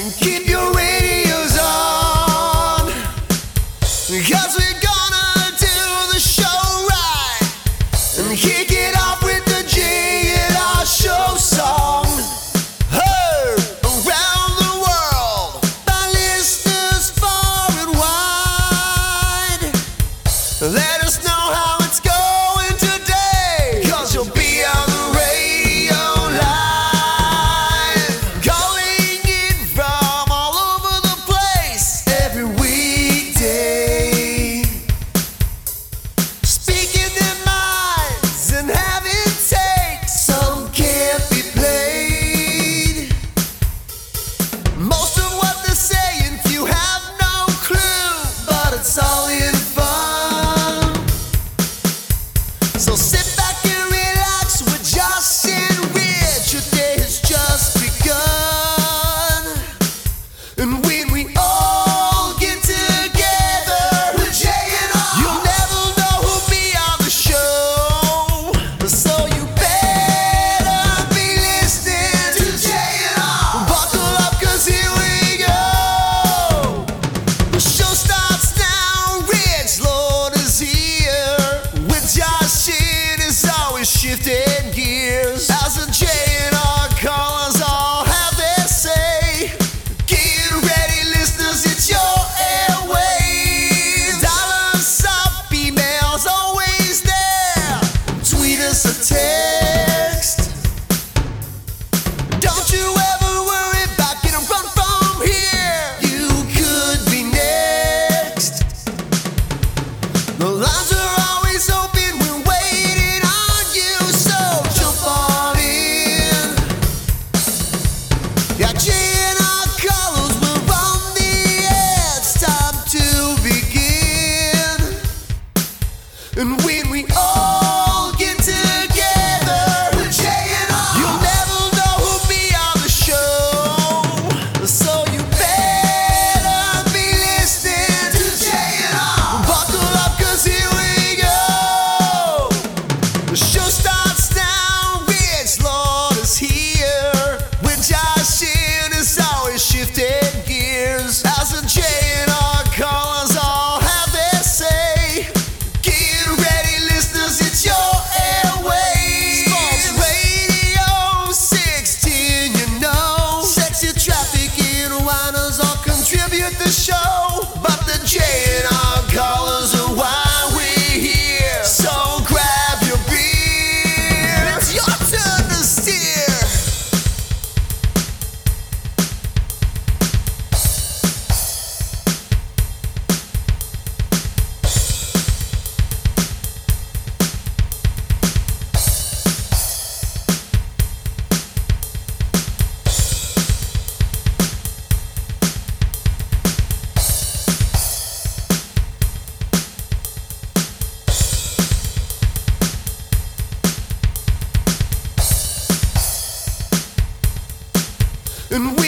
Keep your radios on, 'cause we're gonna do the show right and kick it off with the J&R Show song. Heard around the world by listeners far and wide. Let us know how it's going today, 'cause you'll be on the radio live, calling in from all over the place every weekday, speaking their minds and having takes. Some can't be played. Most of what they're saying you have no clue, but it's all in fun. So sit back and relax with Josh and Rich. Your day has just begun. And when we all get together with J&R, you'll never know who'll be on the show. So you better be listening to J&R. Buckle up, 'cause here we go. The show starts now. Rich Lord is here with Josh in is always shifting gears as the J&R callers all have their say. Get ready, listeners, it's your airwaves. Dollars up, emails always there. Tweet us a text. Don't you ever worry about getting run from here. You could be next. The lines are always open, we're waiting on you, so jump on in. Yeah, J&R callers, we're on the air, it's time to begin. And when we all get together with J&R, you'll never know who'll be on the show. So you better be listening to J&R. Buckle up, 'cause here we go. The show starts now. Rich Lord is here with Josh in is always shifting gears as the J&R callers all have their say. Get ready, listeners, it's your airwaves. Sports Radio 16, you know. Sexy traffic and whiners all contribute the show, but the J&R callers are why we're here. So grab your beer, it's your turn to steer. And